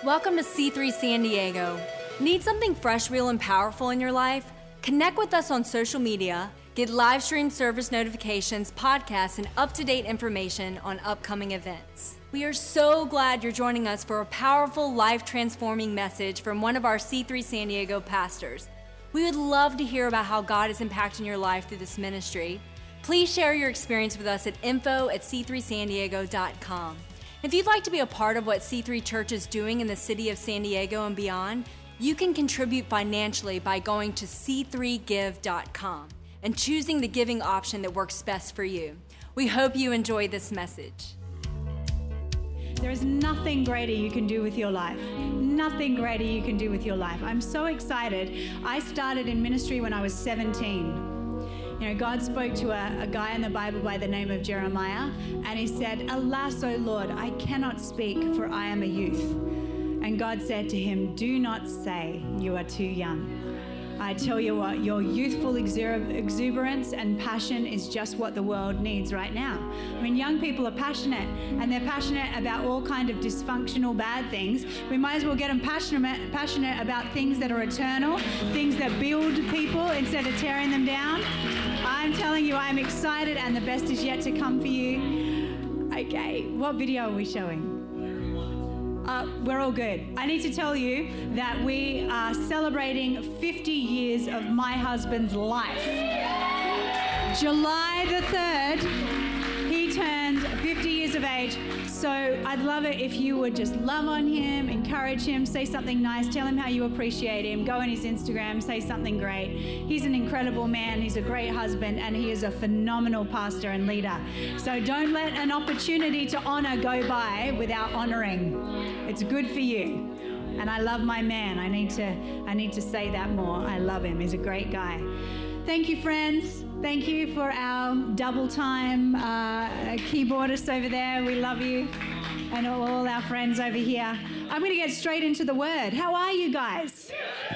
Welcome to C3 San Diego. Need something fresh, real, and powerful in your life? Connect with us on social media, get live stream service notifications, podcasts, and up-to-date information on upcoming events. We are so glad you're joining us for a powerful, life-transforming message from one of our C3 San Diego pastors. We would love to hear about how God is impacting your life through this ministry. Please share your experience with us at info@c3sandiego.com. If you'd like to be a part of what C3 Church is doing in the city of San Diego and beyond, you can contribute financially by going to c3give.com and choosing the giving option that works best for you. We hope you enjoy this message. There is nothing greater you can do with your life. Nothing greater you can do with your life. I'm so excited. I started in ministry when I was 17. You know, God spoke to a guy in the Bible by the name of Jeremiah, and he said, "Alas, O Lord, I cannot speak, for I am a youth." And God said to him, "Do not say you are too young. I tell you what, your youthful exuberance and passion is just what the world needs right now." I mean, young people are passionate, and they're passionate about all kind of dysfunctional bad things. We might as well get them passionate about things that are eternal, things that build people instead of tearing them down. I'm telling you, I'm excited, and the best is yet to come for you. Okay, what video are we showing? We're all good. I need to tell you that we are celebrating 50 years of my husband's life. July the 3rd, he turned 50 years of age. So I'd love it if you would just love on him, encourage him, say something nice, tell him how you appreciate him, go on his Instagram, say something great. He's an incredible man, he's a great husband, and he is a phenomenal pastor and leader. So don't let an opportunity to honor go by without honoring. It's good for you. And I love my man. I need to say that more. I love him. He's a great guy. Thank you, friends. Thank you for our double time keyboardist over there. We love you. And all our friends over here. I'm going to get straight into the word. How are you guys?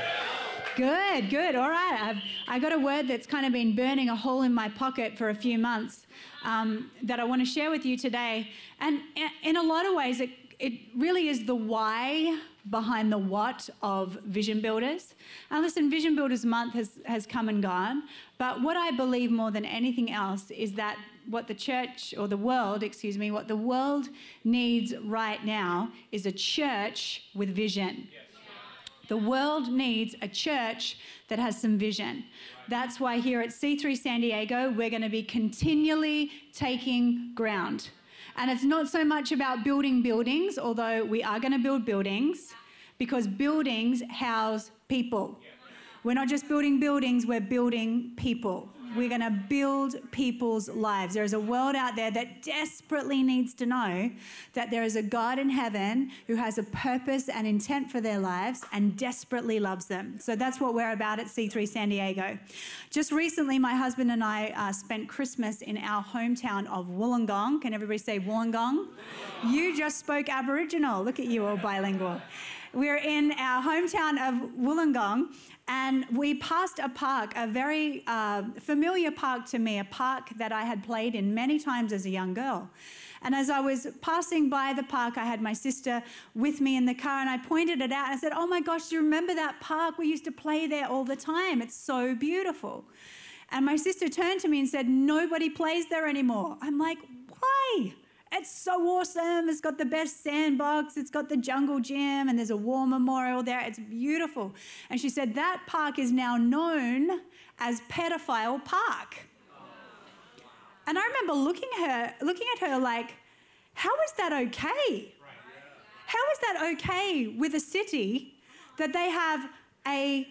Good, good. All right. I got a word that's kind of been burning a hole in my pocket for a few months that I want to share with you today. And in a lot of ways, it really is the why behind the what of Vision Builders. And listen, Vision Builders Month has come and gone, but what I believe more than anything else is that what the church, or the world, what the world needs right now is a church with vision. The world needs a church that has some vision. That's why here at C3 San Diego, we're going to be continually taking ground. And it's not so much about building buildings, although we are going to build buildings, because buildings house people. We're not just building buildings, we're building people. We're going to build people's lives. There's a world out there that desperately needs to know that there is a God in heaven who has a purpose and intent for their lives and desperately loves them. So that's what we're about at C3 San Diego. Just recently, my husband and I spent Christmas in our hometown of Wollongong. Can everybody say Wollongong? You just spoke Aboriginal. Look at you, all bilingual. We're in our hometown of Wollongong, and we passed a park, a very familiar park to me, a park that I had played in many times as a young girl. And as I was passing by the park, I had my sister with me in the car, and I pointed it out. I said, "Oh my gosh, do you remember that park? We used to play there all the time. It's so beautiful." And my sister turned to me and said, "Nobody plays there anymore." I'm like, "Why? It's so awesome. It's got the best sandbox. It's got the jungle gym, and there's a war memorial there. It's beautiful." And she said, "That park is now known as Pedophile Park." And I remember looking at her like, how is that okay? How is that okay with a city that they have a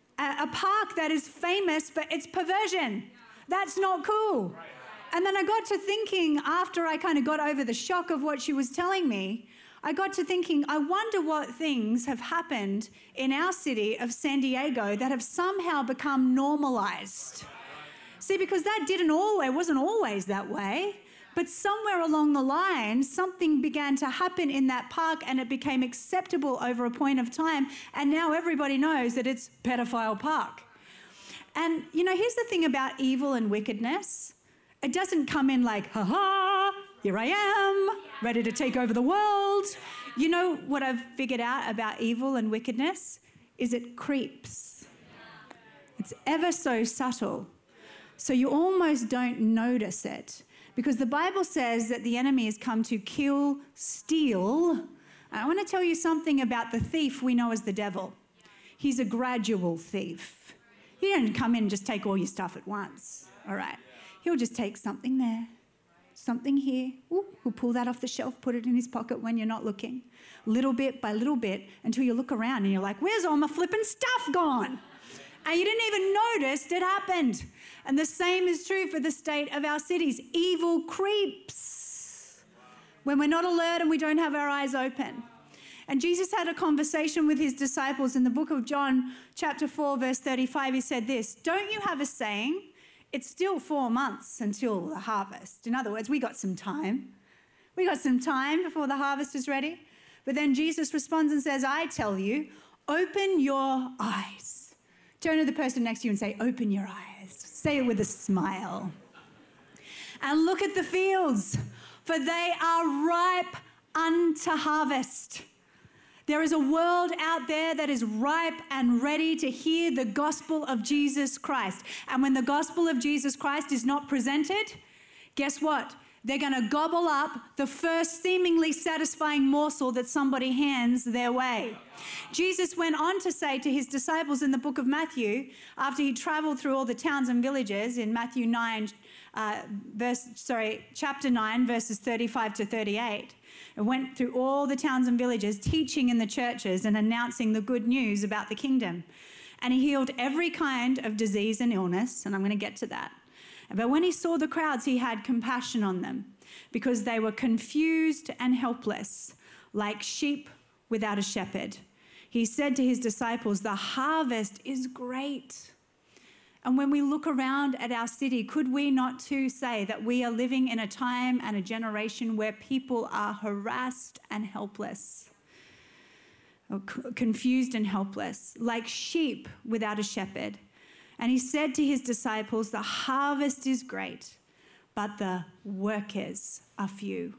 park that is famous for its perversion? That's not cool. And then I got to thinking, after I kind of got over the shock of what she was telling me, I got to thinking, I wonder what things have happened in our city of San Diego that have somehow become normalized. See, because that wasn't always that way, but somewhere along the line, something began to happen in that park and it became acceptable over a point of time, and now everybody knows that it's Pedophile Park. And, you know, here's the thing about evil and wickedness. It doesn't come in like, ha-ha, Here I am, ready to take over the world. You know what I've figured out about evil and wickedness is it creeps. It's ever so subtle. So you almost don't notice it, because the Bible says that the enemy has come to kill, steal. And I want to tell you something about the thief we know as the devil. He's a gradual thief. He doesn't come in and just take all your stuff at once, all right? He'll just take something there, something here. Ooh, he'll pull that off the shelf, put it in his pocket when you're not looking, little bit by little bit, until you look around and you're like, where's all my flipping stuff gone? And you didn't even notice it happened. And the same is true for the state of our cities. Evil creeps when we're not alert and we don't have our eyes open. And Jesus had a conversation with his disciples in the book of John, chapter 4, verse 35. He said this, don't you have a saying, it's still 4 months until the harvest. In other words, we got some time. We got some time before the harvest is ready. But then Jesus responds and says, I tell you, open your eyes. Turn to the person next to you and say, open your eyes. Say it with a smile. And look at the fields, for they are ripe unto harvest. There is a world out there that is ripe and ready to hear the gospel of Jesus Christ. And when the gospel of Jesus Christ is not presented, guess what? They're going to gobble up the first seemingly satisfying morsel that somebody hands their way. Jesus went on to say to his disciples in the book of Matthew, after he traveled through all the towns and villages in Matthew chapter 9, verses 35 to 38, and went through all the towns and villages, teaching in the churches and announcing the good news about the kingdom. And he healed every kind of disease and illness, and I'm going to get to that. But when he saw the crowds, he had compassion on them because they were confused and helpless, like sheep without a shepherd. He said to his disciples, the harvest is great. And when we look around at our city, could we not too say that we are living in a time and a generation where people are harassed and helpless, or confused and helpless, like sheep without a shepherd? And he said to his disciples, the harvest is great, but the workers are few.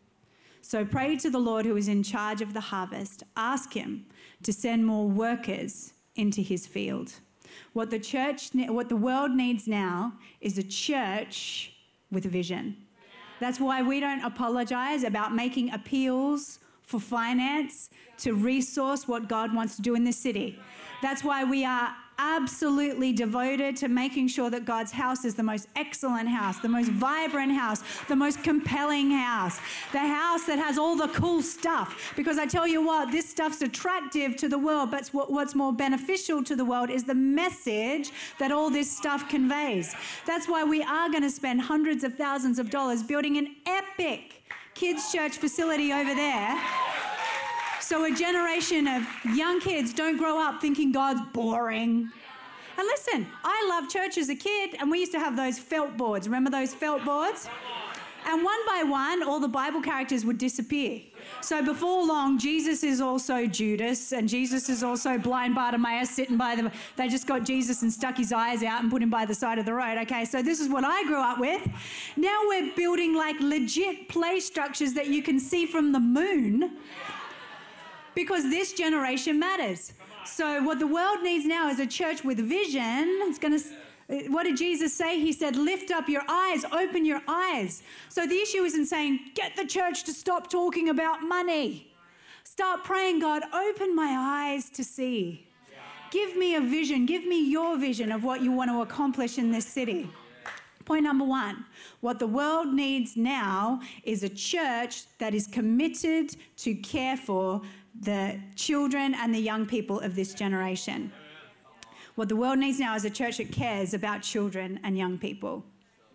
So pray to the Lord who is in charge of the harvest. Ask him to send more workers into his field. What the world needs now is a church with a vision. That's why we don't apologize about making appeals for finance to resource what God wants to do in this city. That's why we are absolutely devoted to making sure that God's house is the most excellent house, the most vibrant house, the most compelling house, the house that has all the cool stuff. Because I tell you what, this stuff's attractive to the world, but what's more beneficial to the world is the message that all this stuff conveys. That's why we are going to spend hundreds of thousands of dollars building an epic kids' church facility over there, so a generation of young kids don't grow up thinking God's boring. And listen, I loved church as a kid, and we used to have those felt boards. Remember those felt boards? And one by one, all the Bible characters would disappear. So before long, Jesus is also Judas, and Jesus is also blind Bartimaeus sitting by they just got Jesus and stuck his eyes out and put him by the side of the road. Okay, so this is what I grew up with. Now we're building like legit play structures that you can see from the moon, because this generation matters. So what the world needs now is a church with vision. What did Jesus say? He said, lift up your eyes, open your eyes. So the issue isn't saying, get the church to stop talking about money. Start praying, God, open my eyes to see. Give me a vision. Give me your vision of what you want to accomplish in this city. Point number one, what the world needs now is a church that is committed to care for the children and the young people of this generation. What the world needs now is a church that cares about children and young people.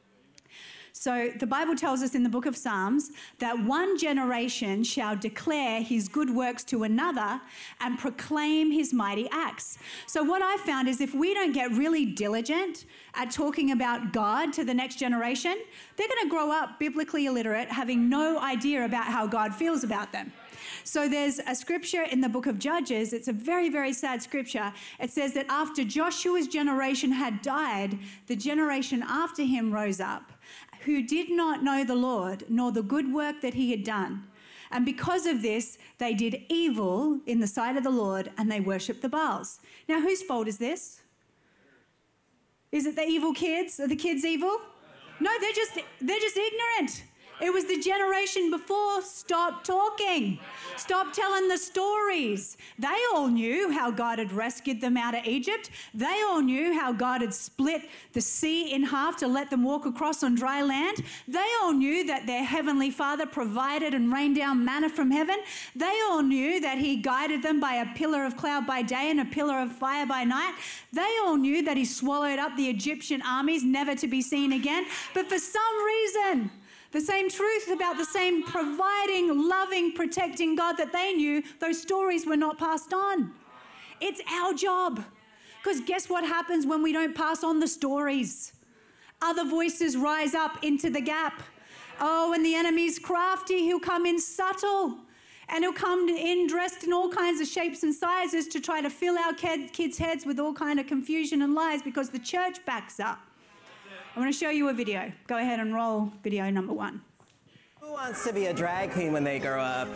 So the Bible tells us in the book of Psalms that one generation shall declare his good works to another and proclaim his mighty acts. So what I found is if we don't get really diligent at talking about God to the next generation, they're going to grow up biblically illiterate, having no idea about how God feels about them. So there's a scripture in the book of Judges. It's a very, very sad scripture. It says that after Joshua's generation had died, the generation after him rose up, who did not know the Lord, nor the good work that he had done. And because of this, they did evil in the sight of the Lord, and they worshipped the Baals. Now, whose fault is this? Is it the evil kids? Are the kids evil? No, they're just ignorant. It was the generation before. Stop talking. Stop telling the stories. They all knew how God had rescued them out of Egypt. They all knew how God had split the sea in half to let them walk across on dry land. They all knew that their heavenly Father provided and rained down manna from heaven. They all knew that he guided them by a pillar of cloud by day and a pillar of fire by night. They all knew that he swallowed up the Egyptian armies, never to be seen again. But for some reason, the same truth about the same providing, loving, protecting God that they knew, those stories were not passed on. It's our job. Because guess what happens when we don't pass on the stories? Other voices rise up into the gap. Oh, and the enemy's crafty. He'll come in subtle. And he'll come in dressed in all kinds of shapes and sizes to try to fill our kids' heads with all kind of confusion and lies because the church backs up. I want to show you a video. Go ahead and roll video number 1. Who wants to be a drag queen when they grow up?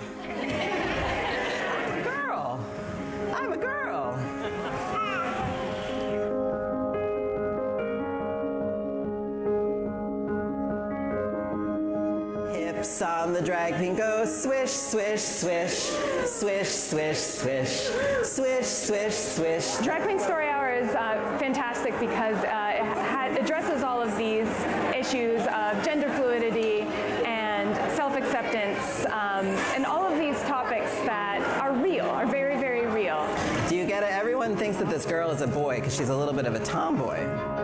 Girl. I'm a girl. Hips on the drag queen go swish, swish, swish, swish, swish, swish, swish, swish, swish. Drag Queen Story Hour is fantastic because it addresses all of these issues of gender fluidity and self-acceptance and all of these topics that are real, are very, very real. Do you get it? Everyone thinks that this girl is a boy because she's a little bit of a tomboy.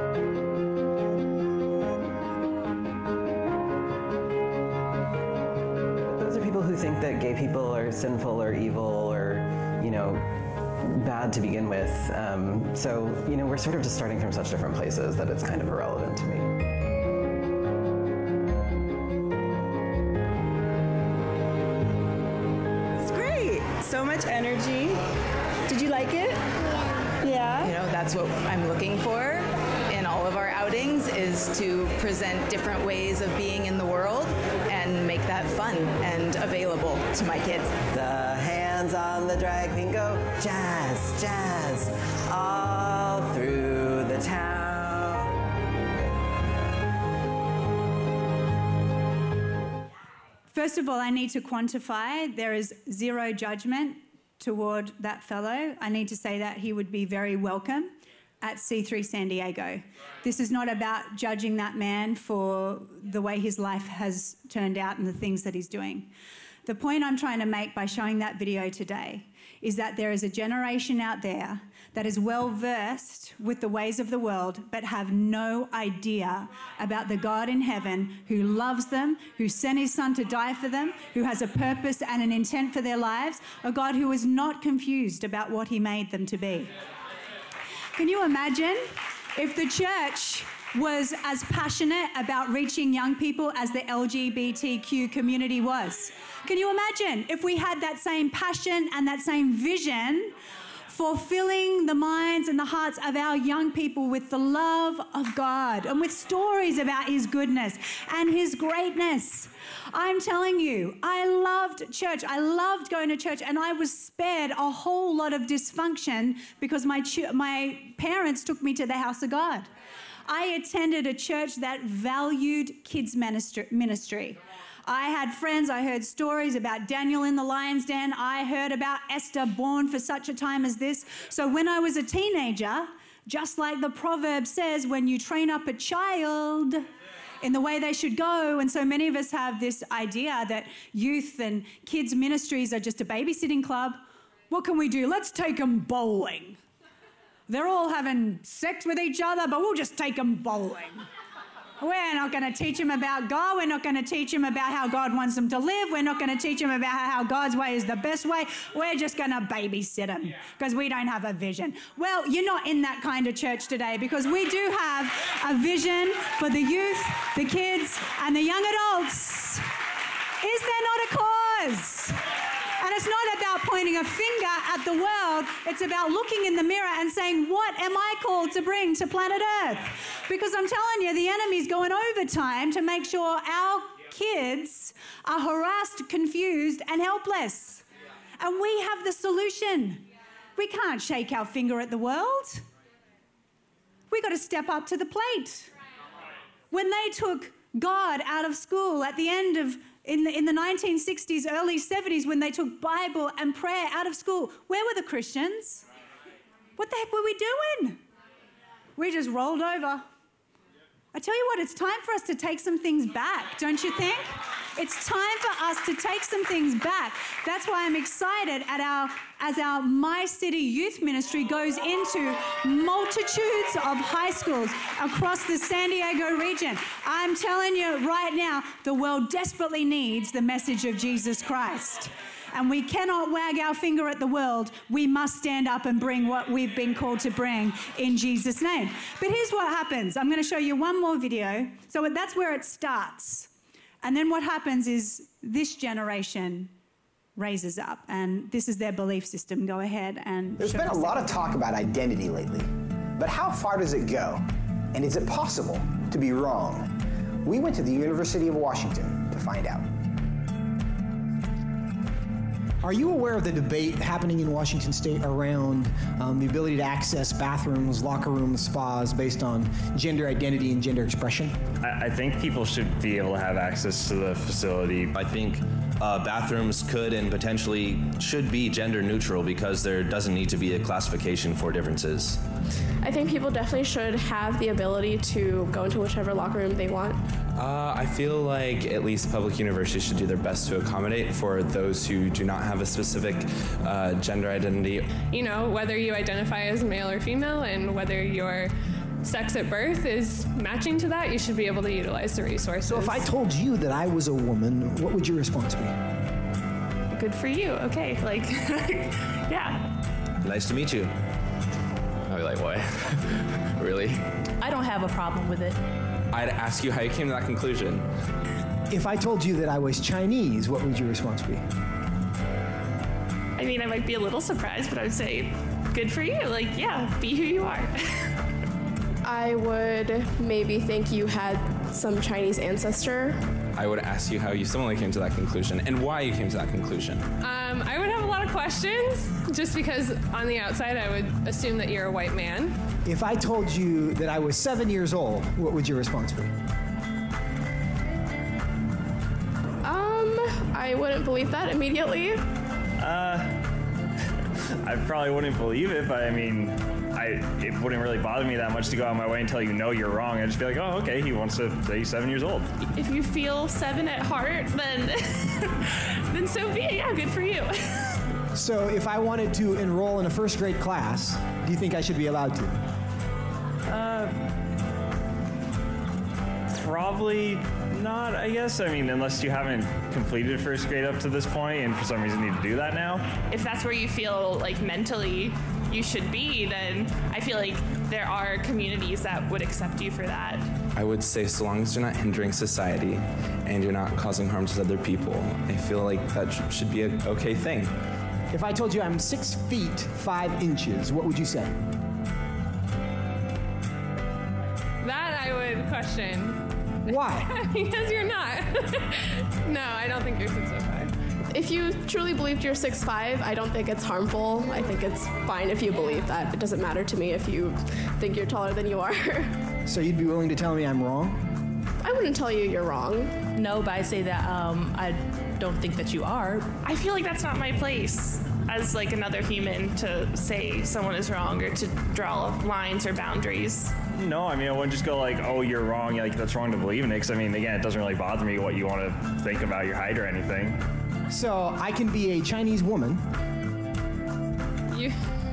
Those are people who think that gay people are sinful or evil or, you know, bad to begin with. So, you know, we're sort of just starting from such different places that it's kind of irrelevant to me. It's great. So much energy. Did you like it? Yeah. You know, that's what I'm looking for in all of our outings, is to present different ways of being in the world and make that fun and available to my kids. The hands on the drag queen go jazz, jazz, all through the town. First of all, I need to quantify. There is zero judgment toward that fellow. I need to say that he would be very welcome at C3 San Diego. This is not about judging that man for the way his life has turned out and the things that he's doing. The point I'm trying to make by showing that video today is that there is a generation out there that is well versed with the ways of the world but have no idea about the God in heaven who loves them, who sent his son to die for them, who has a purpose and an intent for their lives, a God who is not confused about what he made them to be. Can you imagine if the church was as passionate about reaching young people as the LGBTQ community was? Can you imagine if we had that same passion and that same vision for filling the minds and the hearts of our young people with the love of God and with stories about his goodness and his greatness? I'm telling you, I loved church. I loved going to church, and I was spared a whole lot of dysfunction because my parents took me to the house of God. I attended a church that valued kids ministry. I had friends, I heard stories about Daniel in the lion's den. I heard about Esther born for such a time as this. So when I was a teenager, just like the proverb says, when you train up a child in the way they should go, and so many of us have this idea that youth and kids ministries are just a babysitting club. What can we do? Let's take them bowling. They're all having sex with each other, but we'll just take them bowling. We're not going to teach them about God. We're not going to teach them about how God wants them to live. We're not going to teach them about how God's way is the best way. We're just going to babysit them because we don't have a vision. Well, you're not in that kind of church today, because we do have a vision for the youth, the kids, and the young adults. Is there not a cause? And it's not about pointing a finger at the world. It's about looking in the mirror and saying, what am I called to bring to planet Earth? Because I'm telling you, the enemy's going overtime to make sure our kids are harassed, confused, and helpless. And we have the solution. We can't shake our finger at the world. We got to step up to the plate. When they took God out of school at the end of, in the 1960s, early 70s, when they took Bible and prayer out of school, where were the Christians? What the heck were we doing? We just rolled over. I tell you what, it's time for us to take some things back, don't you think? It's time for us to take some things back. That's why I'm excited as our My City Youth Ministry goes into multitudes of high schools across the San Diego region. I'm telling you right now, the world desperately needs the message of Jesus Christ. And we cannot wag our finger at the world. We must stand up and bring what we've been called to bring in Jesus' name. But here's what happens. I'm going to show you one more video. So that's where it starts. And then what happens is this generation raises up, and this is their belief system. Go ahead and There's been a lot of talk about identity lately, but how far does it go? And is it possible to be wrong? We went to the University of Washington to find out. Are you aware of the debate happening in Washington State around the ability to access bathrooms, locker rooms, spas based on gender identity and gender expression? I think people should be able to have access to the facility. I think bathrooms could and potentially should be gender neutral because there doesn't need to be a classification for differences. I think people definitely should have the ability to go into whichever locker room they want. I feel like at least public universities should do their best to accommodate for those who do not have a specific gender identity. You know, whether you identify as male or female and whether your sex at birth is matching to that, you should be able to utilize the resources. So if I told you that I was a woman, what would your response be? Good for you. Okay, like, yeah. Nice to meet you. I'd be like, what? Really? I don't have a problem with it. I'd ask you how you came to that conclusion. If I told you that I was Chinese, what would your response be? I mean, I might be a little surprised, but I would say, good for you. Like, yeah, be who you are. I would maybe think you had some Chinese ancestor. I would ask you how you similarly came to that conclusion and why you came to that conclusion. I would have a lot of questions, just because on the outside I would assume that you're a white man. If I told you that I was 7 years old, what would your response be? I wouldn't believe that immediately. I probably wouldn't believe it, but I mean, it wouldn't really bother me that much to go out of my way and tell you, no, you're wrong. I'd just be like, oh, okay, he wants to say he's 7 years old. If you feel 7 at heart, then then so be it. Yeah, good for you. So if I wanted to enroll in a first grade class, do you think I should be allowed to? Probably not, I guess. I mean, unless you haven't completed first grade up to this point and for some reason need to do that now. If that's where you feel like mentally you should be, then I feel like there are communities that would accept you for that. I would say so long as you're not hindering society and you're not causing harm to other people, I feel like that should be an okay thing. If I told you I'm 6 feet 5 inches, what would you say? That I would question. Why? Because you're not. No, I don't think you're 6'5". If you truly believed you're 6'5", I don't think it's harmful. I think it's fine if you believe that. It doesn't matter to me if you think you're taller than you are. So you'd be willing to tell me I'm wrong? I wouldn't tell you you're wrong. No, but I say that I don't think that you are. I feel like that's not my place as like another human to say someone is wrong or to draw lines or boundaries. No, I mean, I wouldn't just go like, oh, you're wrong, like that's wrong to believe in it, because I mean, again, it doesn't really bother me what you want to think about your height or anything. So I can be a Chinese woman. You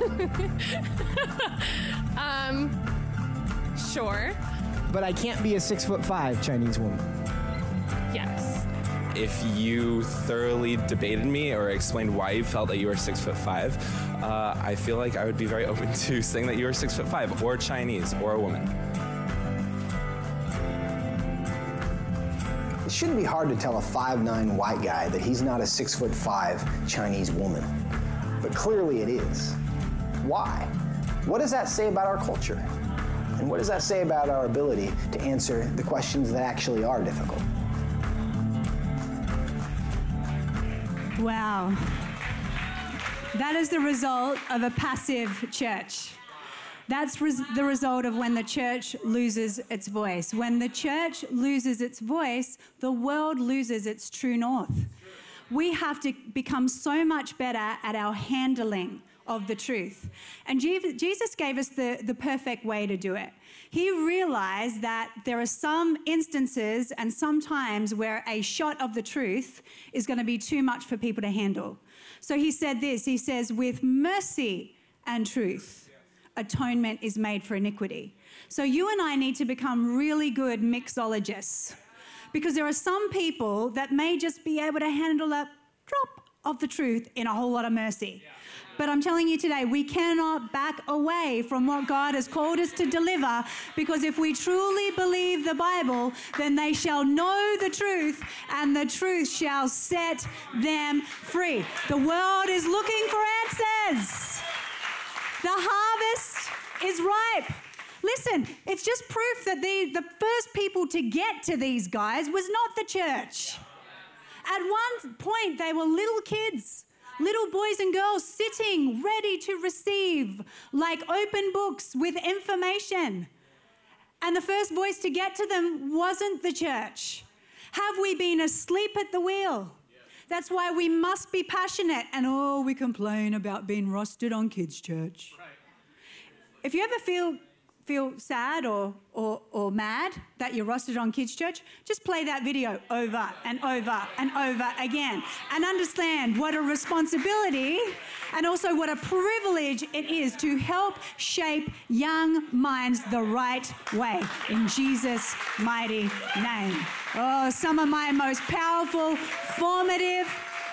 sure. But I can't be a 6'5" Chinese woman. Yes. If you thoroughly debated me or explained why you felt that you were 6'5", I feel like I would be very open to saying that you were 6'5", or Chinese, or a woman. It shouldn't be hard to tell a 5'9" white guy that he's not a 6'5" Chinese woman. But clearly it is. Why? What does that say about our culture? And what does that say about our ability to answer the questions that actually are difficult? Wow. That is the result of a passive church. That's the result of when the church loses its voice. When the church loses its voice, the world loses its true north. We have to become so much better at our handling of the truth. And Jesus gave us the perfect way to do it. He realized that there are some instances and some times where a shot of the truth is going to be too much for people to handle. So he said this, he says, with mercy and truth, atonement is made for iniquity. So you and I need to become really good mixologists, because there are some people that may just be able to handle a drop of the truth in a whole lot of mercy. But I'm telling you today, we cannot back away from what God has called us to deliver, because if we truly believe the Bible, then they shall know the truth, and the truth shall set them free. The world is looking for answers. The harvest is ripe. Listen, it's just proof that the first people to get to these guys was not the church. At one point, they were little kids, little boys and girls sitting ready to receive, like open books with information. And the first voice to get to them wasn't the church. Have we been asleep at the wheel? That's why we must be passionate. And we complain about being rostered on kids' church. Right. If you ever feel sad or mad that you're rostered on kids' church, just play that video over and over and over again, and understand what a responsibility and also what a privilege it is to help shape young minds the right way in Jesus' mighty name. Some of my most powerful, formative,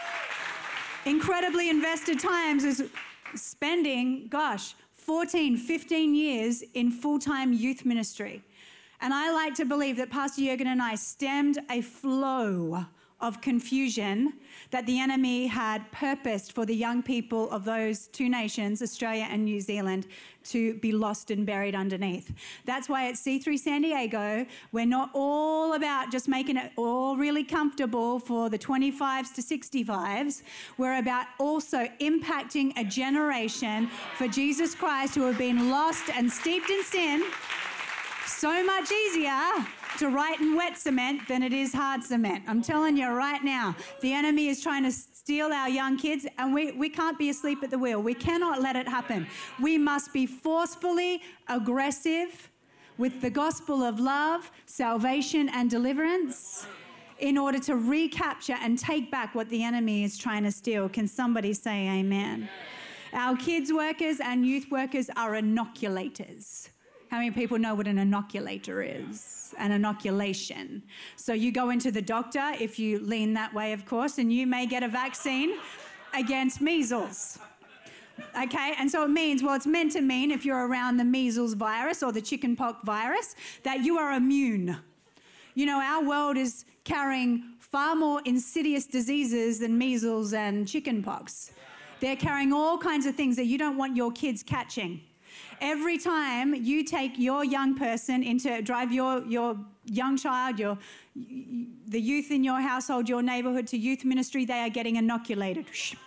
incredibly invested times is spending, 14, 15 years in full-time youth ministry. And I like to believe that Pastor Jurgen and I stemmed a flow of confusion that the enemy had purposed for the young people of those two nations, Australia and New Zealand, to be lost and buried underneath. That's why at C3 San Diego, we're not all about just making it all really comfortable for the 25s to 65s. We're about also impacting a generation for Jesus Christ who have been lost and steeped in sin. So much easier to write in wet cement than it is hard cement. I'm telling you right now, the enemy is trying to steal our young kids, and we can't be asleep at the wheel. We cannot let it happen. We must be forcefully aggressive with the gospel of love, salvation, and deliverance in order to recapture and take back what the enemy is trying to steal. Can somebody say amen? Our kids workers and youth workers are inoculators. How many people know what an inoculator is? An inoculation. So you go into the doctor, if you lean that way, of course, and you may get a vaccine against measles. Okay, and so it means, it's meant to mean if you're around the measles virus or the chickenpox virus, that you are immune. You know, our world is carrying far more insidious diseases than measles and chickenpox. They're carrying all kinds of things that you don't want your kids catching. Every time you take your young person drive your young child, the youth in your household, your neighborhood to youth ministry, they are getting inoculated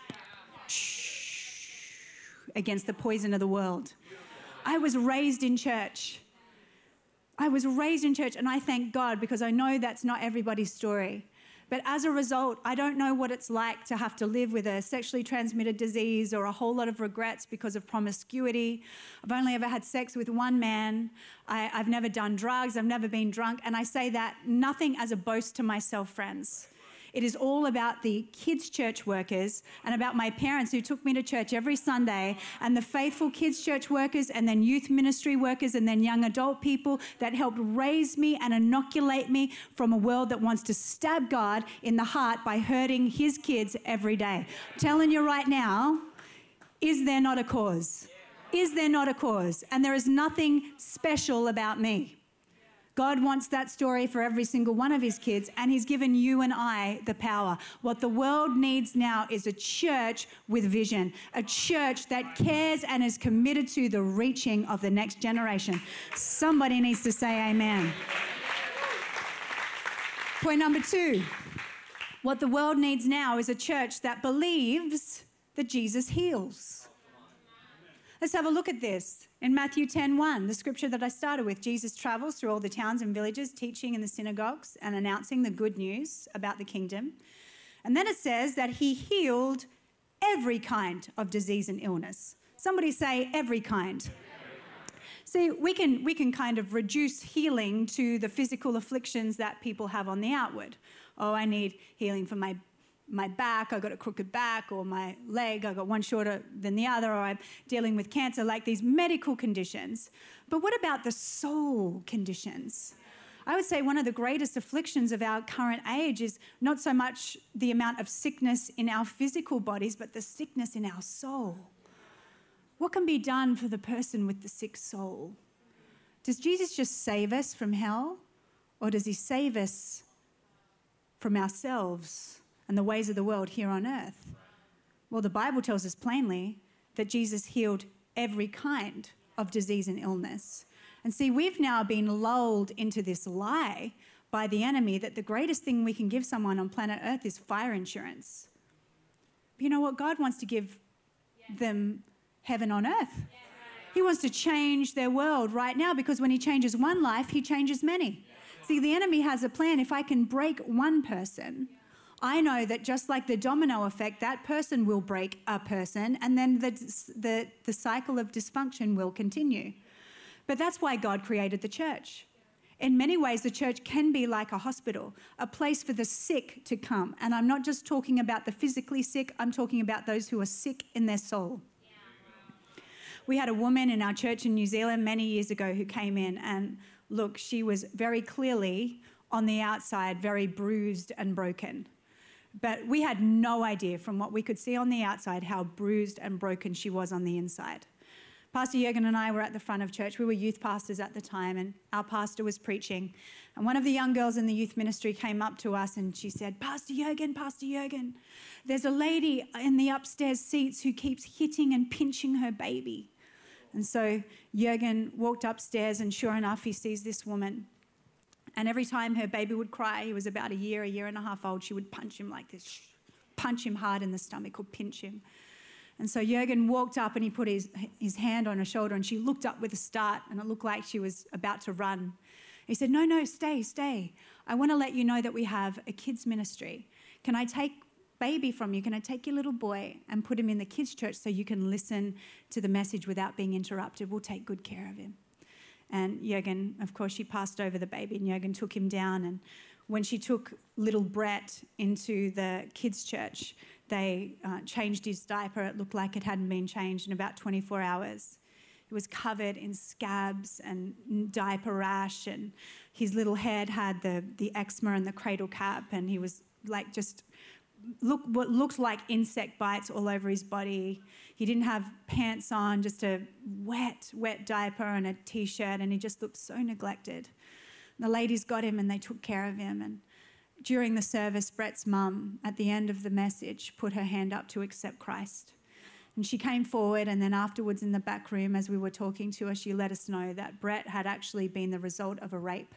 against the poison of the world. I was raised in church. And I thank God, because I know that's not everybody's story. But as a result, I don't know what it's like to have to live with a sexually transmitted disease or a whole lot of regrets because of promiscuity. I've only ever had sex with one man. I've never done drugs. I've never been drunk. And I say that nothing as a boast to myself, friends. It is all about the kids' church workers and about my parents who took me to church every Sunday, and the faithful kids' church workers and then youth ministry workers and then young adult people that helped raise me and inoculate me from a world that wants to stab God in the heart by hurting his kids every day. I'm telling you right now, is there not a cause? Is there not a cause? And there is nothing special about me. God wants that story for every single one of his kids, and he's given you and I the power. What the world needs now is a church with vision, a church that cares and is committed to the reaching of the next generation. Somebody needs to say amen. Point number 2. What the world needs now is a church that believes that Jesus heals. Let's have a look at this. In Matthew 10:1, the scripture that I started with, Jesus travels through all the towns and villages, teaching in the synagogues and announcing the good news about the kingdom. And then it says that he healed every kind of disease and illness. Somebody say every kind. See, we can kind of reduce healing to the physical afflictions that people have on the outward. Oh, I need healing for my back, I got a crooked back, or my leg, I got one shorter than the other, or I'm dealing with cancer, like these medical conditions. But what about the soul conditions? I would say one of the greatest afflictions of our current age is not so much the amount of sickness in our physical bodies, but the sickness in our soul. What can be done for the person with the sick soul? Does Jesus just save us from hell, or does he save us from ourselves and the ways of the world here on earth? Well, the Bible tells us plainly that Jesus healed every kind of disease and illness. And see, we've now been lulled into this lie by the enemy that the greatest thing we can give someone on planet Earth is fire insurance. But you know what? God wants to give them heaven on earth. He wants to change their world right now, because when he changes one life, he changes many. See, the enemy has a plan. If I can break one person, I know that just like the domino effect, that person will break a person, and then the cycle of dysfunction will continue. But that's why God created the church. In many ways, the church can be like a hospital, a place for the sick to come. And I'm not just talking about the physically sick, I'm talking about those who are sick in their soul. We had a woman in our church in New Zealand many years ago who came in, and look, she was very clearly on the outside very bruised and broken. But we had no idea from what we could see on the outside how bruised and broken she was on the inside. Pastor Jürgen and I were at the front of church. We were youth pastors at the time, and our pastor was preaching. And one of the young girls in the youth ministry came up to us and she said, Pastor Jürgen, there's a lady in the upstairs seats who keeps hitting and pinching her baby. And so Jürgen walked upstairs, and sure enough, he sees this woman. And every time her baby would cry, he was about a year and a half old, she would punch him like this, punch him hard in the stomach or pinch him. And so Jürgen walked up and he put his hand on her shoulder, and she looked up with a start, and it looked like she was about to run. He said, no, stay. I want to let you know that we have a kids ministry. Can I take baby from you? Can I take your little boy and put him in the kids' church so you can listen to the message without being interrupted? We'll take good care of him. And Jürgen, of course, she passed over the baby, and Jürgen took him down. And when she took little Brett into the kids' church, they changed his diaper. It looked like it hadn't been changed in about 24 hours. He was covered in scabs and diaper rash, and his little head had the eczema and the cradle cap, and he was like just what looked like insect bites all over his body. He didn't have pants on, just a wet diaper and a T-shirt, and he just looked so neglected. The ladies got him and they took care of him. And during the service, Brett's mum, at the end of the message, put her hand up to accept Christ. And she came forward, and then afterwards in the back room, as we were talking to her, she let us know that Brett had actually been the result of a rape.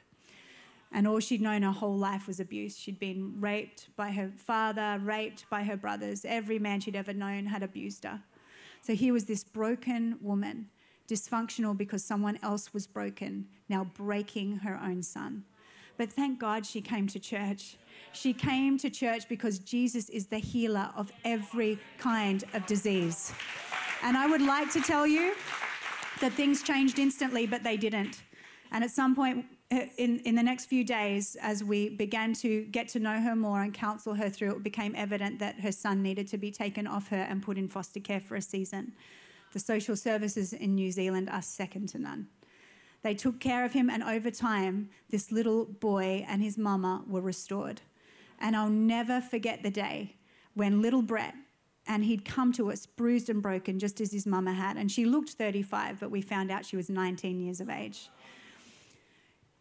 And all she'd known her whole life was abuse. She'd been raped by her father, raped by her brothers. Every man she'd ever known had abused her. So here was this broken woman, dysfunctional because someone else was broken, now breaking her own son. But thank God she came to church. She came to church because Jesus is the healer of every kind of disease. And I would like to tell you that things changed instantly, but they didn't. And at some point in the next few days, as we began to get to know her more and counsel her through, it became evident that her son needed to be taken off her and put in foster care for a season. The social services in New Zealand are second to none. They took care of him, and over time, this little boy and his mama were restored. And I'll never forget the day when little Brett, and he'd come to us bruised and broken just as his mama had, and she looked 35, but we found out she was 19 years of age.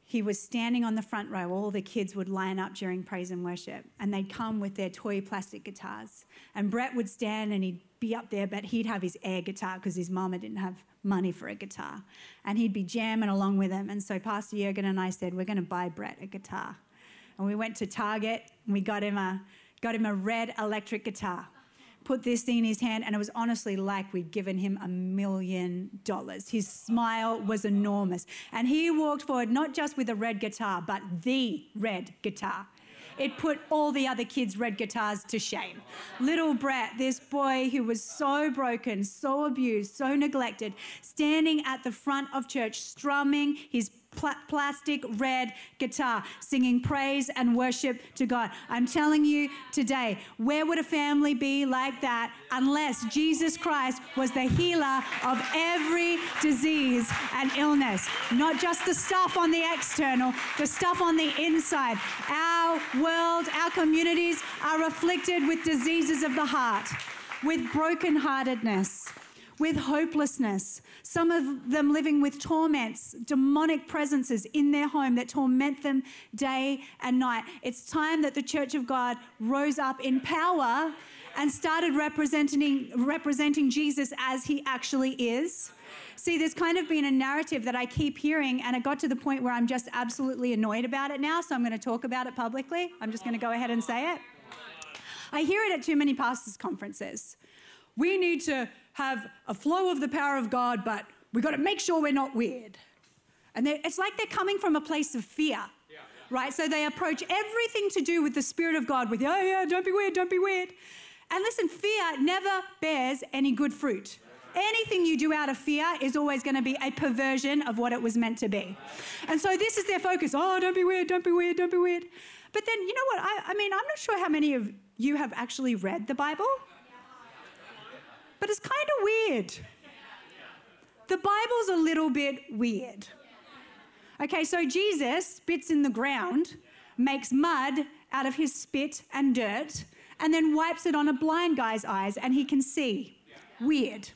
he was standing on the front row. All the kids would line up during praise and worship, and they'd come with their toy plastic guitars. And Brett would stand and he'd be up there, but he'd have his air guitar because his mama didn't have money for a guitar. And he'd be jamming along with him. And so Pastor Jurgen and I said, we're going to buy Brett a guitar. And we went to Target and we got him a red electric guitar. Put this in his hand, and it was honestly like we'd given him $1 million. His smile was enormous. And he walked forward not just with a red guitar, but the red guitar. It put all the other kids' red guitars to shame. Little Brett, this boy who was so broken, so abused, so neglected, standing at the front of church, strumming his plastic red guitar, singing praise and worship to God. I'm telling you today, where would a family be like that unless Jesus Christ was the healer of every disease and illness? Not just the stuff on the external, the stuff on the inside. Our world, our communities are afflicted with diseases of the heart, with brokenheartedness, with hopelessness, some of them living with torments, demonic presences in their home that torment them day and night. It's time that the Church of God rose up in power and started representing Jesus as he actually is. See, there's kind of been a narrative that I keep hearing, and it got to the point where I'm just absolutely annoyed about it now, so I'm going to talk about it publicly. I'm just going to go ahead and say it. I hear it at too many pastors' conferences. We need to have a flow of the power of God, but we've got to make sure we're not weird. And it's like they're coming from a place of fear, right? So they approach everything to do with the Spirit of God with, yeah, don't be weird, don't be weird. And listen, fear never bears any good fruit. Anything you do out of fear is always going to be a perversion of what it was meant to be. And so this is their focus. Oh, don't be weird, don't be weird, don't be weird. But then, you know what? I mean, I'm not sure how many of you have actually read the Bible. But it's kind of weird. The Bible's a little bit weird. Okay, so Jesus spits in the ground, makes mud out of his spit and dirt, and then wipes it on a blind guy's eyes, and he can see. Weird.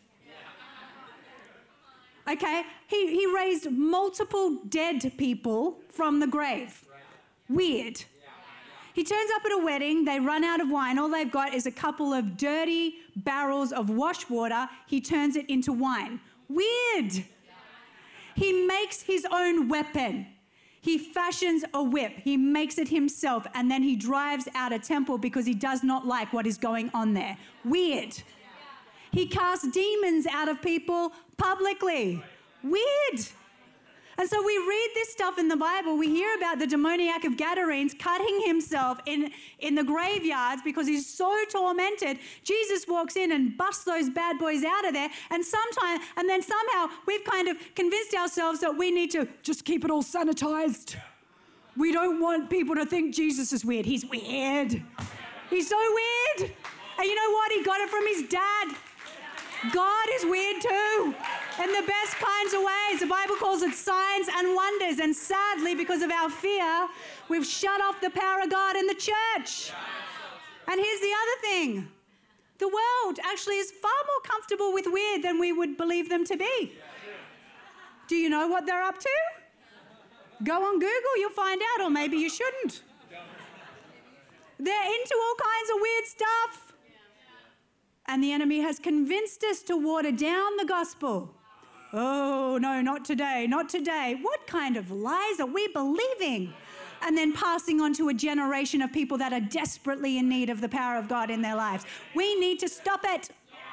Okay, he raised multiple dead people from the grave. Weird. He turns up at a wedding, they run out of wine, all they've got is a couple of dirty barrels of wash water. He turns it into wine. Weird. He makes his own weapon. He fashions a whip. He makes it himself, and then he drives out a temple because he does not like what is going on there. Weird. He casts demons out of people publicly. Weird. And so we read this stuff in the Bible. We hear about the demoniac of Gadarenes cutting himself in the graveyards because he's so tormented. Jesus walks in and busts those bad boys out of there. And then somehow we've kind of convinced ourselves that we need to just keep it all sanitized. We don't want people to think Jesus is weird. He's weird. He's so weird. And you know what? He got it from his dad. God is weird too, in the best kinds of ways. The Bible calls it signs and wonders. And sadly, because of our fear, we've shut off the power of God in the church. And here's the other thing. The world actually is far more comfortable with weird than we would believe them to be. Do you know what they're up to? Go on Google, you'll find out, or maybe you shouldn't. They're into all kinds of weird stuff. And the enemy has convinced us to water down the gospel. Oh, no, not today, not today. What kind of lies are we believing? And then passing on to a generation of people that are desperately in need of the power of God in their lives. We need to stop it.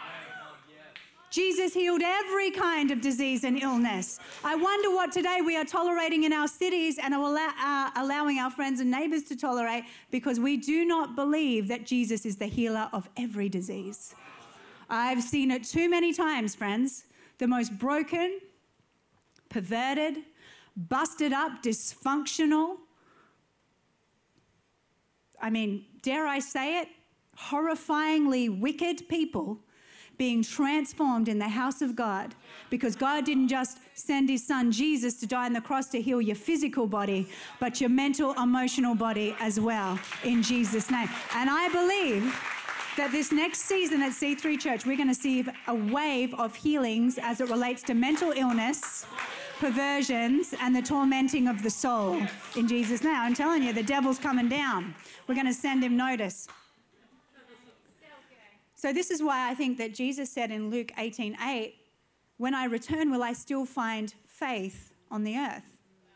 Jesus healed every kind of disease and illness. I wonder what today we are tolerating in our cities and allowing our friends and neighbors to tolerate because we do not believe that Jesus is the healer of every disease. I've seen it too many times, friends. The most broken, perverted, busted up, dysfunctional, dare I say it, horrifyingly wicked people being transformed in the house of God because God didn't just send his son Jesus to die on the cross to heal your physical body, but your mental, emotional body as well, in Jesus' name. And I believe that this next season at C3 Church, we're going to see a wave of healings as it relates to mental illness, perversions and the tormenting of the soul in Jesus' name. I'm telling you, the devil's coming down. We're going to send him notice. So this is why I think that Jesus said in Luke 18:8, when I return, will I still find faith on the earth?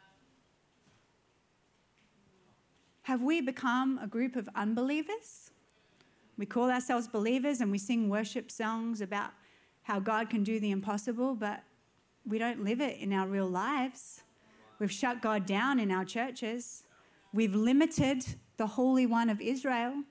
Have we become a group of unbelievers? We call ourselves believers and we sing worship songs about how God can do the impossible, but we don't live it in our real lives. We've shut God down in our churches. We've limited the Holy One of Israel.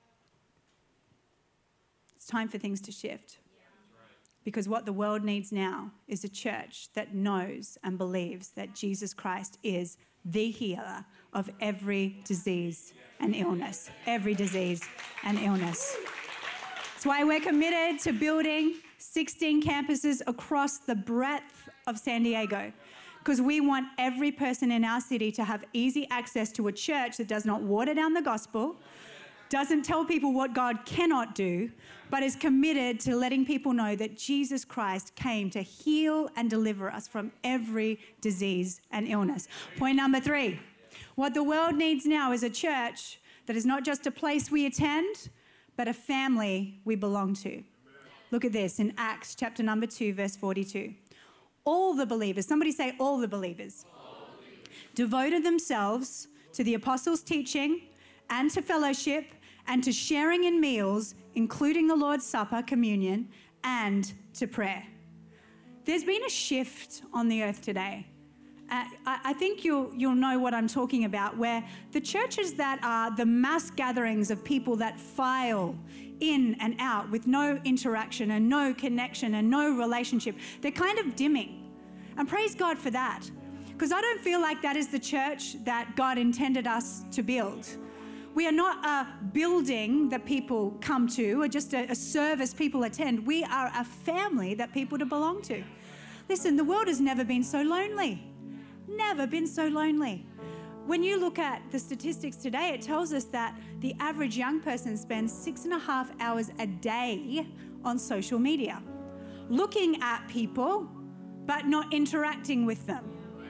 It's time for things to shift. Because what the world needs now is a church that knows and believes that Jesus Christ is the healer of every disease and illness. Every disease and illness. That's why we're committed to building 16 campuses across the breadth of San Diego. Because we want every person in our city to have easy access to a church that does not water down the gospel, doesn't tell people what God cannot do, but is committed to letting people know that Jesus Christ came to heal and deliver us from every disease and illness. Point number 3, what the world needs now is a church that is not just a place we attend, but a family we belong to. Look at this in Acts chapter number 2, verse 42. All the believers, somebody say all the believers, devoted themselves to the apostles' teaching and to fellowship and to sharing in meals, including the Lord's Supper, communion, and to prayer. There's been a shift on the earth today. I think you'll know what I'm talking about, where the churches that are the mass gatherings of people that file in and out with no interaction and no connection and no relationship, they're kind of dimming. And praise God for that, because I don't feel like that is the church that God intended us to build. We are not a building that people come to or just a service people attend. We are a family that people to belong to. Listen, the world has never been so lonely. Never been so lonely. When you look at the statistics today, it tells us that the average young person spends 6.5 hours a day on social media, looking at people, but not interacting with them.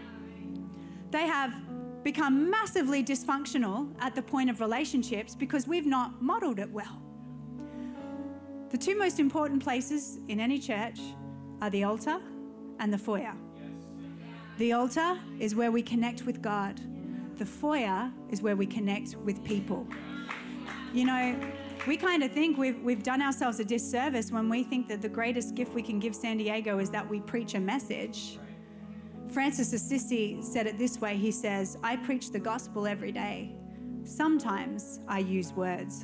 They have become massively dysfunctional at the point of relationships because we've not modeled it well. The 2 most important places in any church are the altar and the foyer. The altar is where we connect with God. The foyer is where we connect with people. You know, we kind of think we've done ourselves a disservice when we think that the greatest gift we can give San Diego is that we preach a message. Francis Assisi said it this way. He says, I preach the gospel every day. Sometimes I use words.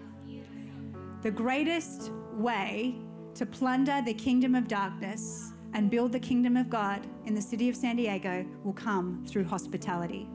The greatest way to plunder the kingdom of darkness and build the kingdom of God in the city of San Diego will come through hospitality.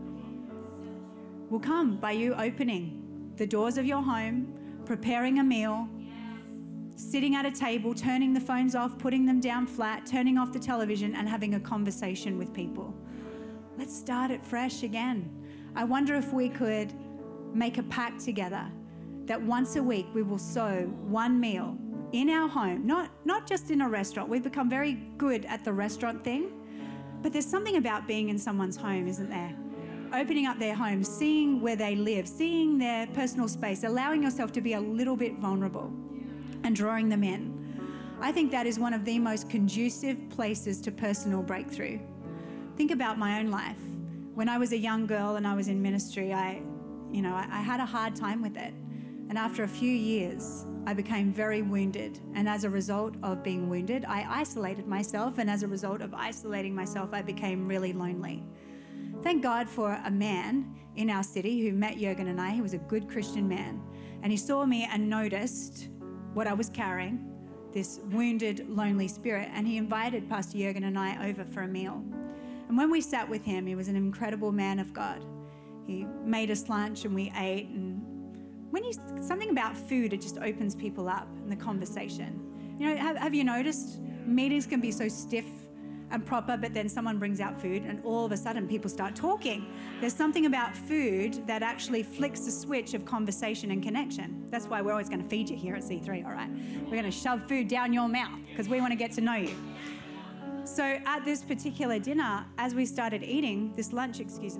Will come by you opening the doors of your home, preparing a meal, sitting at a table, turning the phones off, putting them down flat, turning off the television and having a conversation with people. Let's start it fresh again. I wonder if we could make a pact together that once a week we will sow one meal in our home, not just in a restaurant. We've become very good at the restaurant thing, but there's something about being in someone's home, isn't there? Opening up their home, seeing where they live, seeing their personal space, allowing yourself to be a little bit vulnerable and drawing them in. I think that is one of the most conducive places to personal breakthrough. Think about my own life. When I was a young girl and I was in ministry, I had a hard time with it. And after a few years, I became very wounded. And as a result of being wounded, I isolated myself. And as a result of isolating myself, I became really lonely. Thank God for a man in our city who met Jürgen and I. He was a good Christian man. And he saw me and noticed what I was carrying, this wounded, lonely spirit. And he invited Pastor Jürgen and I over for a meal. And when we sat with him, he was an incredible man of God. He made us lunch and we ate. And something about food, it just opens people up in the conversation. You know, have you noticed meetings can be so stiff and proper, but then someone brings out food and all of a sudden people start talking. There's something about food that actually flicks the switch of conversation and connection. That's why we're always going to feed you here at C3, all right? We're going to shove food down your mouth because we want to get to know you. So at this particular dinner, as we started eating, this lunch,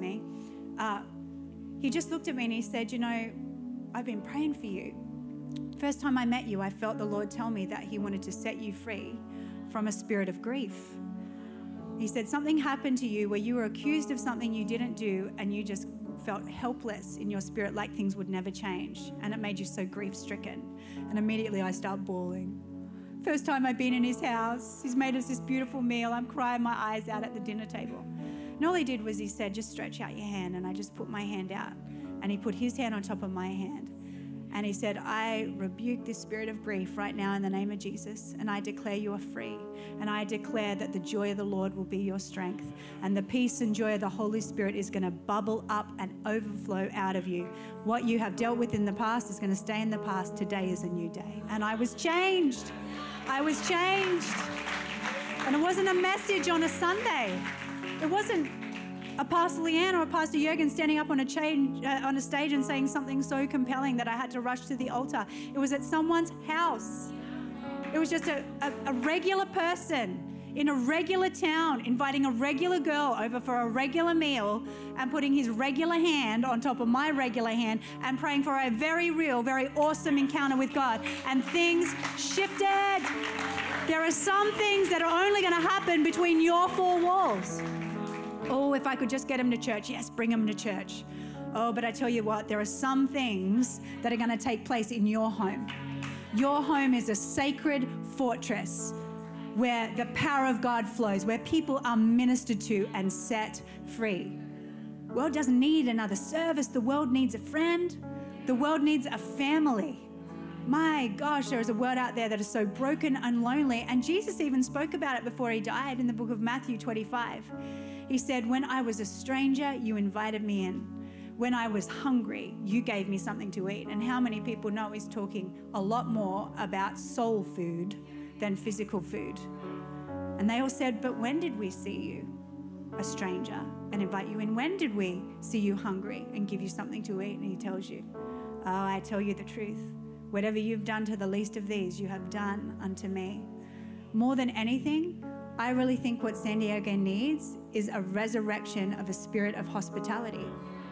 he just looked at me and he said, you know, I've been praying for you. First time I met you, I felt the Lord tell me that he wanted to set you free from a spirit of grief. He said something happened to you where you were accused of something you didn't do and you just felt helpless in your spirit, like things would never change, and it made you so grief-stricken. And immediately I start bawling. First time I've been in his house. He's made us this beautiful meal. I'm crying my eyes out at the dinner table. And all he did was he said, just stretch out your hand. And I just put my hand out. And he put his hand on top of my hand. And he said, I rebuke this spirit of grief right now in the name of Jesus. And I declare you are free. And I declare that the joy of the Lord will be your strength. And the peace and joy of the Holy Spirit is going to bubble up and overflow out of you. What you have dealt with in the past is going to stay in the past. Today is a new day. And I was changed. I was changed. And it wasn't a message on a Sunday. It wasn't a Pastor Leanne or a Pastor Jürgen standing up on a stage and saying something so compelling that I had to rush to the altar. It was at someone's house. It was just a regular person in a regular town inviting a regular girl over for a regular meal and putting his regular hand on top of my regular hand and praying for a very real, very awesome encounter with God. And things shifted. There are some things that are only going to happen between your four walls. Oh, if I could just get him to church. Yes, bring him to church. Oh, but I tell you what, there are some things that are going to take place in your home. Your home is a sacred fortress where the power of God flows, where people are ministered to and set free. The world doesn't need another service. The world needs a friend. The world needs a family. My gosh, there is a world out there that is so broken and lonely. And Jesus even spoke about it before he died in the book of Matthew 25. He said, when I was a stranger, you invited me in. When I was hungry, you gave me something to eat. And how many people know he's talking a lot more about soul food than physical food? And they all said, but when did we see you, a stranger, and invite you in? When did we see you hungry and give you something to eat? And he tells you, oh, I tell you the truth. Whatever you've done to the least of these, you have done unto me. More than anything, I really think what San Diego needs is a resurrection of a spirit of hospitality.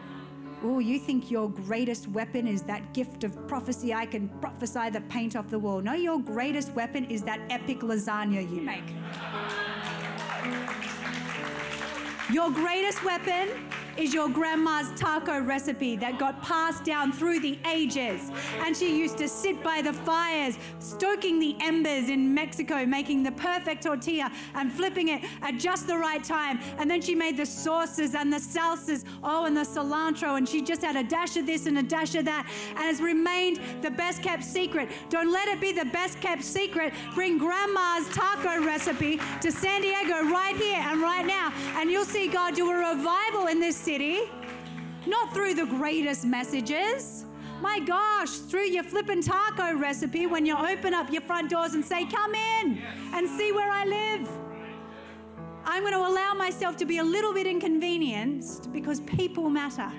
Oh, you think your greatest weapon is that gift of prophecy? I can prophesy the paint off the wall. No, your greatest weapon is that epic lasagna you make. Your greatest weapon is your grandma's taco recipe that got passed down through the ages. And she used to sit by the fires, stoking the embers in Mexico, making the perfect tortilla and flipping it at just the right time. And then she made the sauces and the salsas, and the cilantro, and she just had a dash of this and a dash of that, and has remained the best kept secret. Don't let it be the best kept secret. Bring grandma's taco recipe to San Diego right here and right now, and you'll see God do a revival in this city, not through the greatest messages. My gosh, through your flippin' taco recipe when you open up your front doors and say, come in and see where I live. I'm going to allow myself to be a little bit inconvenienced because people matter.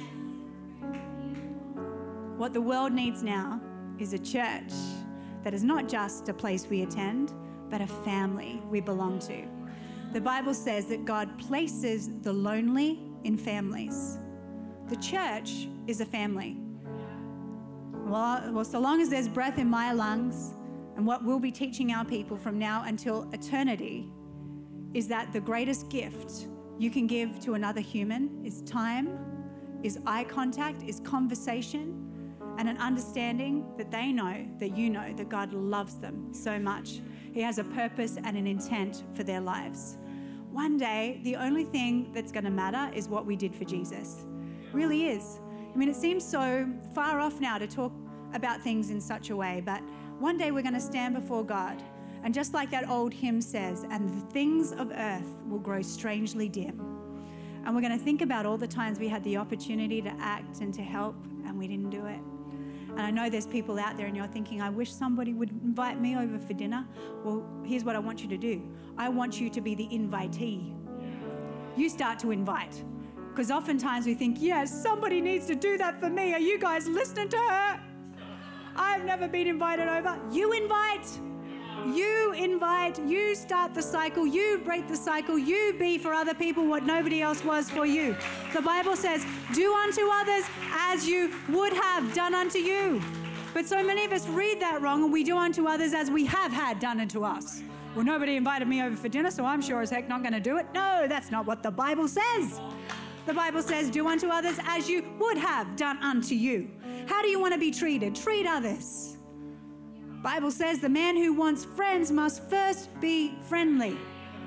What the world needs now is a church that is not just a place we attend, but a family we belong to. The Bible says that God places the lonely in families. The church is a family. Well, so long as there's breath in my lungs, and what we'll be teaching our people from now until eternity is that the greatest gift you can give to another human is time, is eye contact, is conversation, and an understanding that they know, that you know, that God loves them so much. He has a purpose and an intent for their lives. One day, the only thing that's going to matter is what we did for Jesus. It really is. I mean, it seems so far off now to talk about things in such a way, but one day we're going to stand before God, and just like that old hymn says, and the things of earth will grow strangely dim. And we're going to think about all the times we had the opportunity to act and to help, and we didn't do it. And I know there's people out there and you're thinking, I wish somebody would invite me over for dinner. Well, here's what I want you to do. I want you to be the invitee. You start to invite. Because oftentimes we think, yes, somebody needs to do that for me. Are you guys listening to her? I've never been invited over. You invite. You invite. fight, you start the cycle, you break the cycle, you be for other people what nobody else was for you. The Bible says, do unto others as you would have done unto you. But so many of us read that wrong, and we do unto others as we have had done unto us. Well, nobody invited me over for dinner, so I'm sure as heck not going to do it. No, that's not what the Bible says. The Bible says, do unto others as you would have done unto you. How do you want to be treated? Treat others. Bible says the man who wants friends must first be friendly.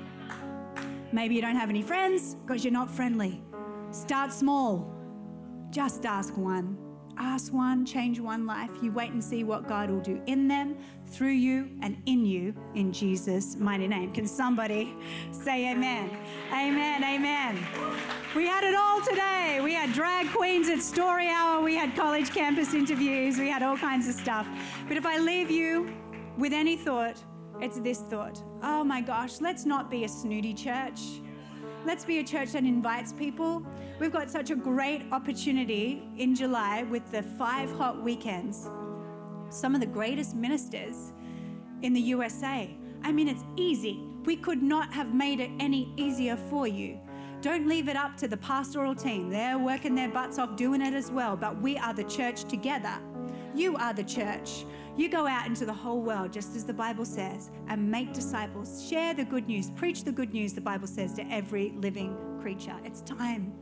Maybe you don't have any friends because you're not friendly. Start small. Just ask one. Ask one, change one life. You wait and see what God will do in them, through you, and in you, in Jesus' mighty name. Can somebody say amen? Amen, amen. We had it all today. We had drag queens at Story Hour. We had college campus interviews. We had all kinds of stuff. But if I leave you with any thought, it's this thought. Oh my gosh, let's not be a snooty church. Let's be a church that invites people. We've got such a great opportunity in July with the 5 hot weekends. Some of the greatest ministers in the USA. I mean, it's easy. We could not have made it any easier for you. Don't leave it up to the pastoral team. They're working their butts off doing it as well, but we are the church together. You are the church. You go out into the whole world, just as the Bible says, and make disciples. Share the good news. Preach the good news, the Bible says, to every living creature. It's time.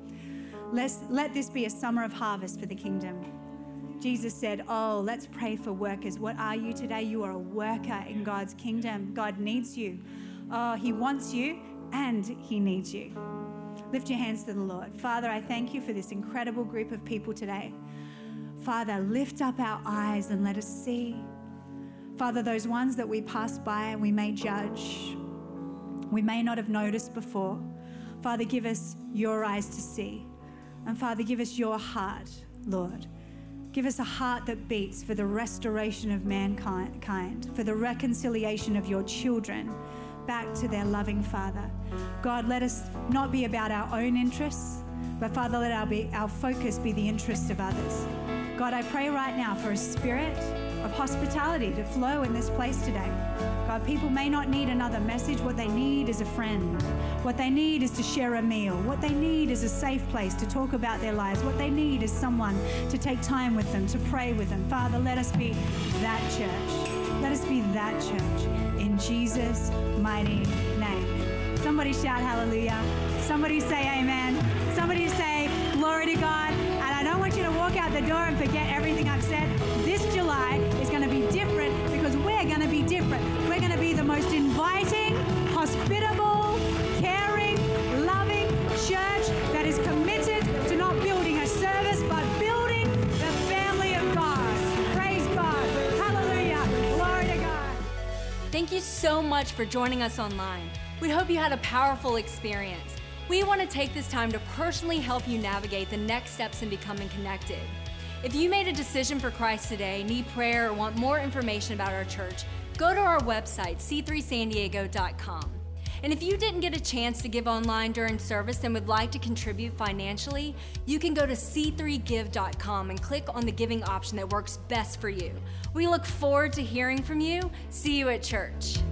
Let this be a summer of harvest for the kingdom. Jesus said, oh, let's pray for workers. What are you today? You are a worker in God's kingdom. God needs you. Oh, he wants you and he needs you. Lift your hands to the Lord. Father, I thank you for this incredible group of people today. Father, lift up our eyes and let us see. Father, those ones that we pass by and we may judge, we may not have noticed before. Father, give us your eyes to see. And Father, give us your heart, Lord. Give us a heart that beats for the restoration of mankind, for the reconciliation of your children back to their loving Father. God, let us not be about our own interests, but Father, let our focus be the interest of others. God, I pray right now for a spirit of hospitality to flow in this place today. God, people may not need another message. What they need is a friend. What they need is to share a meal. What they need is a safe place to talk about their lives. What they need is someone to take time with them, to pray with them. Father, let us be that church. Let us be that church in Jesus' mighty name. Somebody shout hallelujah. Somebody say amen. Somebody say glory to God. And I don't want you to walk out the door and forget everything I've said. This July is going to be different because we're going to be different. We're going to be the most inviting, hospitable, caring, loving church that is committed to not building a service, but building the family of God. Praise God. Hallelujah. Glory to God. Thank you so much for joining us online. We hope you had a powerful experience. We want to take this time to personally help you navigate the next steps in becoming connected. If you made a decision for Christ today, need prayer, or want more information about our church, go to our website, c3sandiego.com. And if you didn't get a chance to give online during service and would like to contribute financially, you can go to c3give.com and click on the giving option that works best for you. We look forward to hearing from you. See you at church.